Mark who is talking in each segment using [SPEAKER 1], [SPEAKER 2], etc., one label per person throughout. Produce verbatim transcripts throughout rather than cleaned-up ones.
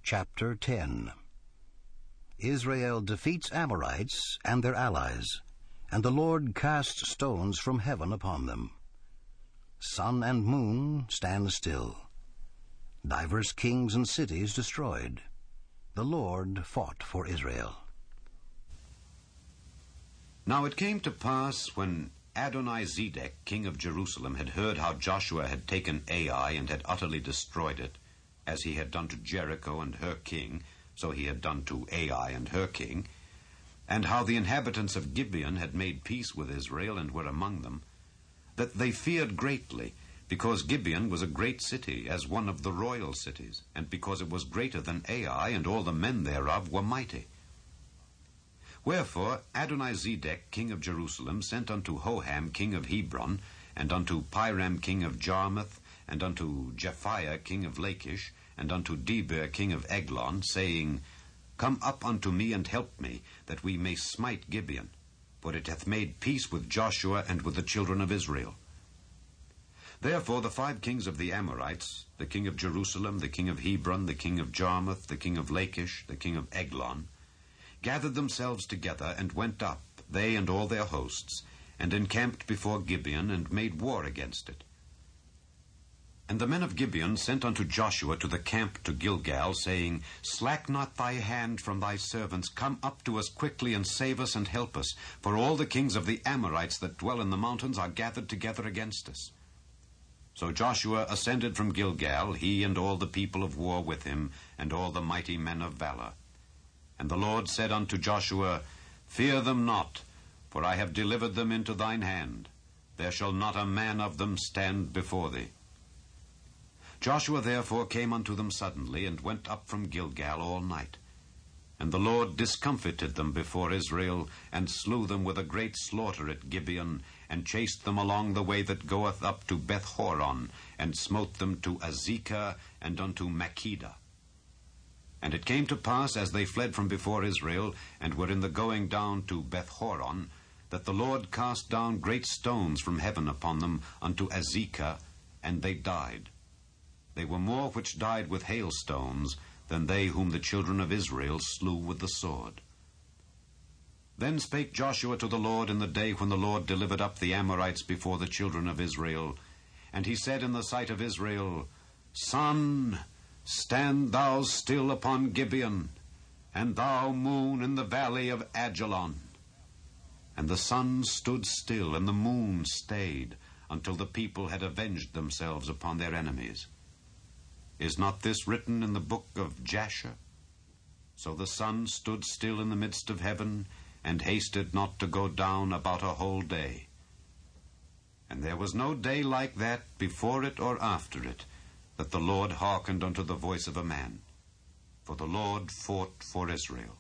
[SPEAKER 1] Chapter ten. Israel defeats Amorites and their allies, and the Lord casts stones from heaven upon them. Sun and moon stand still. Divers kings and cities destroyed. The Lord fought for Israel.
[SPEAKER 2] Now it came to pass, when Adoni-Zedek, king of Jerusalem, had heard how Joshua had taken Ai and had utterly destroyed it, as he had done to Jericho and her king, so he had done to Ai and her king, and how the inhabitants of Gibeon had made peace with Israel and were among them, that they feared greatly, because Gibeon was a great city, as one of the royal cities, and because it was greater than Ai, and all the men thereof were mighty. Wherefore Adoni-Zedek, king of Jerusalem, sent unto Hoham, king of Hebron, and unto Piram, king of Jarmuth, and unto Japhiah, king of Lachish, and unto Deber, king of Eglon, saying, Come up unto me and help me, that we may smite Gibeon, for it hath made peace with Joshua and with the children of Israel. Therefore the five kings of the Amorites, the king of Jerusalem, the king of Hebron, the king of Jarmuth, the king of Lachish, the king of Eglon, gathered themselves together and went up, they and all their hosts, and encamped before Gibeon, and made war against it. And the men of Gibeon sent unto Joshua to the camp to Gilgal, saying, Slack not thy hand from thy servants, come up to us quickly, and save us and help us, for all the kings of the Amorites that dwell in the mountains are gathered together against us. So Joshua ascended from Gilgal, he and all the people of war with him, and all the mighty men of valor. And the Lord said unto Joshua, Fear them not, for I have delivered them into thine hand. There shall not a man of them stand before thee. Joshua therefore came unto them suddenly, and went up from Gilgal all night. And the Lord discomfited them before Israel, and slew them with a great slaughter at Gibeon, and chased them along the way that goeth up to Beth-horon, and smote them to Azekah, and unto Makkedah. And it came to pass, as they fled from before Israel, and were in the going down to Beth-horon, that the Lord cast down great stones from heaven upon them unto Azekah, and they died. They were more which died with hailstones than they whom the children of Israel slew with the sword. Then spake Joshua to the Lord in the day when the Lord delivered up the Amorites before the children of Israel. And he said in the sight of Israel, Sun, stand thou still upon Gibeon, and thou, moon, in the valley of Ajalon. And the sun stood still, and the moon stayed, until the people had avenged themselves upon their enemies. Is not this written in the book of Jasher? So the sun stood still in the midst of heaven, and hasted not to go down about a whole day. And there was no day like that before it or after it, that the Lord hearkened unto the voice of a man. For the Lord fought for Israel.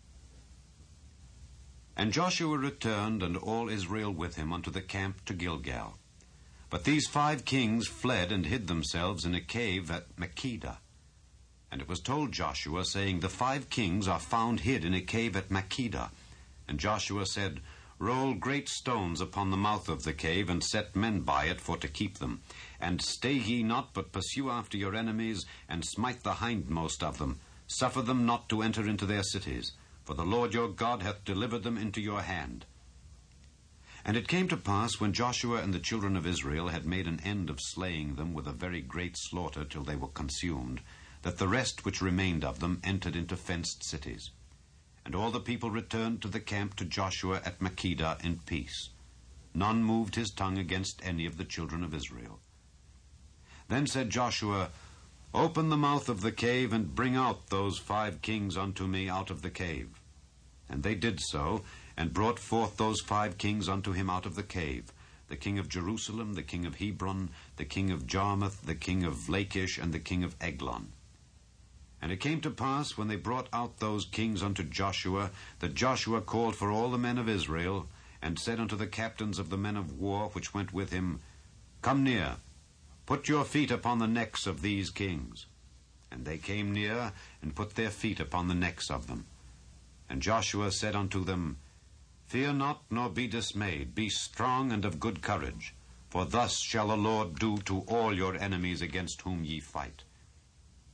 [SPEAKER 2] And Joshua returned, and all Israel with him, unto the camp to Gilgal. But these five kings fled and hid themselves in a cave at Makkedah. And it was told Joshua, saying, The five kings are found hid in a cave at Makkedah. And Joshua said, Roll great stones upon the mouth of the cave, and set men by it for to keep them. And stay ye not, but pursue after your enemies, and smite the hindmost of them. Suffer them not to enter into their cities, for the Lord your God hath delivered them into your hand. And it came to pass, when Joshua and the children of Israel had made an end of slaying them with a very great slaughter till they were consumed, that the rest which remained of them entered into fenced cities. And all the people returned to the camp to Joshua at Makkedah in peace. None moved his tongue against any of the children of Israel. Then said Joshua, Open the mouth of the cave, and bring out those five kings unto me out of the cave. And they did so, and brought forth those five kings unto him out of the cave, the king of Jerusalem, the king of Hebron, the king of Jarmuth, the king of Lachish, and the king of Eglon. And it came to pass, when they brought out those kings unto Joshua, that Joshua called for all the men of Israel, and said unto the captains of the men of war which went with him, Come near, put your feet upon the necks of these kings. And they came near, and put their feet upon the necks of them. And Joshua said unto them, Fear not, nor be dismayed. Be strong and of good courage. For thus shall the Lord do to all your enemies against whom ye fight.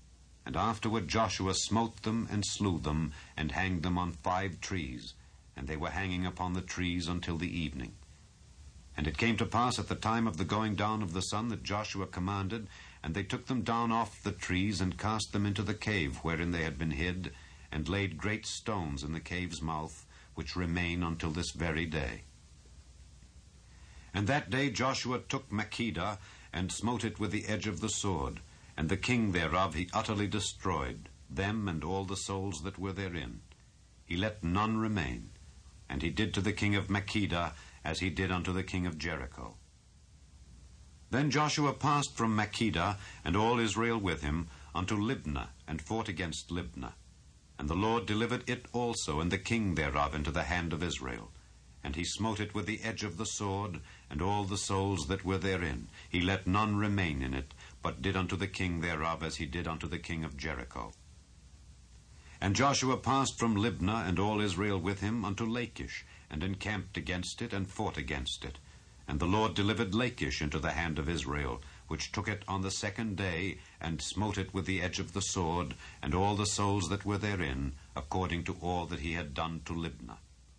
[SPEAKER 2] And afterward Joshua smote them and slew them, and hanged them on five trees, and they were hanging upon the trees until the evening. And it came to pass at the time of the going down of the sun that Joshua commanded, and they took them down off the trees, and cast them into the cave wherein they had been hid, and laid great stones in the cave's mouth, which remain until this very day. And that day Joshua took Makkedah, and smote it with the edge of the sword, and the king thereof he utterly destroyed, them and all the souls that were therein. He let none remain, and he did to the king of Makkedah as he did unto the king of Jericho. Then Joshua passed from Makkedah, and all Israel with him, unto Libnah, and fought against Libnah. And the Lord delivered it also, and the king thereof, into the hand of Israel. And he smote it with the edge of the sword, and all the souls that were therein. He let none remain in it, but did unto the king thereof as he did unto the king of Jericho. And Joshua passed from Libnah, and all Israel with him, unto Lachish, and encamped against it, and fought against it. And the Lord delivered Lachish into the hand of Israel, which took it on the second day, and smote it with the edge of the sword, and all the souls that were therein, according to all that he had done to Libnah.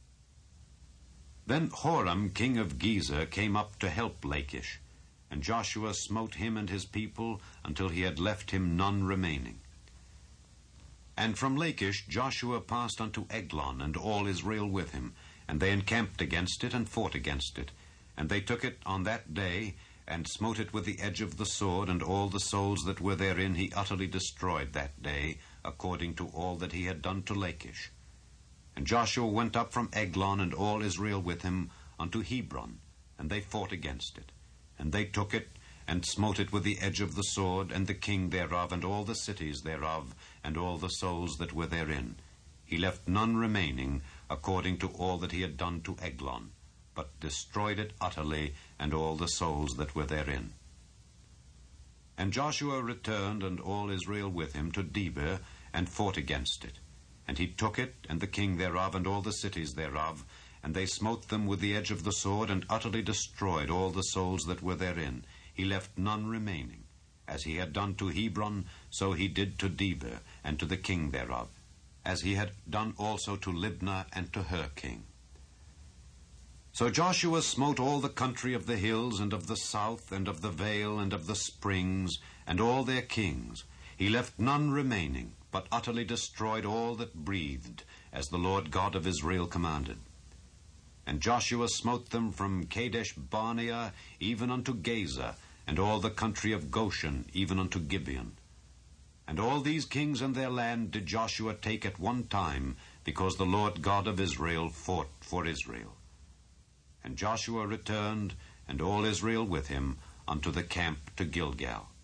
[SPEAKER 2] Then Horam king of Gezer came up to help Lachish, and Joshua smote him and his people until he had left him none remaining. And from Lachish Joshua passed unto Eglon, and all Israel with him, and they encamped against it, and fought against it. And they took it on that day, and smote it with the edge of the sword, and all the souls that were therein he utterly destroyed that day, according to all that he had done to Lachish. And Joshua went up from Eglon, and all Israel with him, unto Hebron, and they fought against it. And they took it, and smote it with the edge of the sword, and the king thereof, and all the cities thereof, and all the souls that were therein. He left none remaining, according to all that he had done to Eglon, but destroyed it utterly, and all the souls that were therein. And Joshua returned, and all Israel with him, to Debir, and fought against it. And he took it, and the king thereof, and all the cities thereof, and they smote them with the edge of the sword, and utterly destroyed all the souls that were therein. He left none remaining. As he had done to Hebron, so he did to Debir, and to the king thereof, as he had done also to Libnah, and to her king. So Joshua smote all the country of the hills, and of the south, and of the vale, and of the springs, and all their kings. He left none remaining, but utterly destroyed all that breathed, as the Lord God of Israel commanded. And Joshua smote them from Kadesh Barnea even unto Gaza, and all the country of Goshen even unto Gibeon. And all these kings and their land did Joshua take at one time, because the Lord God of Israel fought for Israel. And Joshua returned, and all Israel with him, unto the camp to Gilgal.